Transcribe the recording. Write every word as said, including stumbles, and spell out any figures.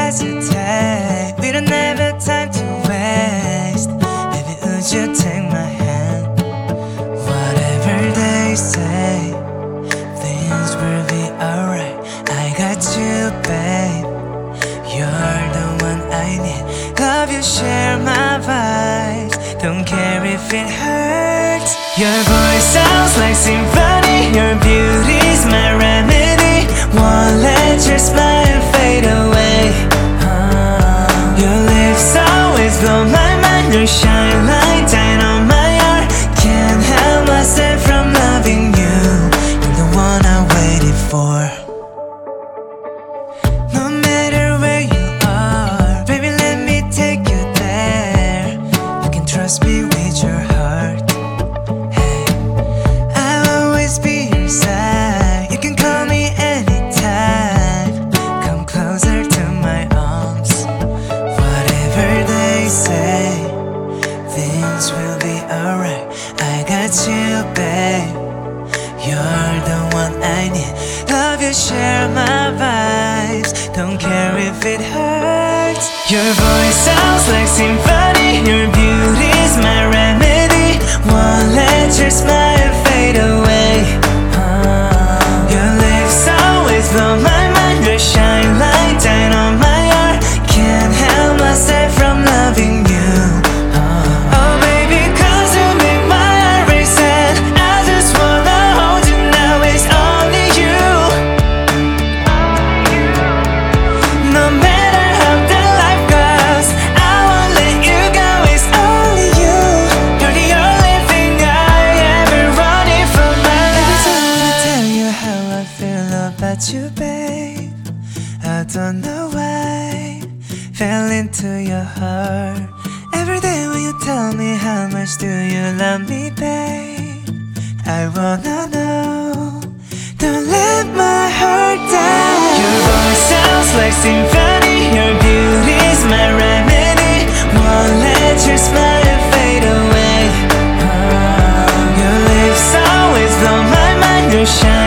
hesitate. We don't have a time to waste. Baby, would you take my hand? Whatever they say, things will be alright. I got you, babe. You're the one I need. Love you, share my vibes. Don't care if it hurts. Your voice sounds like symphony. Your beauty's my remedy. Won't let your smile fade away. Your lips always blow my mind. You shine like dynamite. Can't help myself from loving you. You're the one I waited for. No matter where you are, baby, let me take you there. You can trust me with your heart. Hey, I'll always be your side. You can call me anytime. Come closer to my arms. Whatever they say, things will be alright. I got you, babe. You're the one I need. Love you, share my vibes. Don't care if it hurts. Your voice sounds like symphony. Your beauty's my remedy. Won't let your smile fade away. Your lips always blow my mind. You shine like dynamite. Can't help myself from loving you. Oh baby, cause you make my heart race, and I just wanna hold you now. It's only you. No matter how the life goes, I won't let you go. It's only you. You're the only thing I ever wanted from my life. Every time I tell you how I feel about you, babe, I don't know why. Fell into your heart. Every day when you tell me how much do you love me, babe, I wanna know. Don't let my heart down. Your voice sounds like symphony. Your beauty's my remedy. Won't let your smile fade away. Your lips always blow my mind. You shine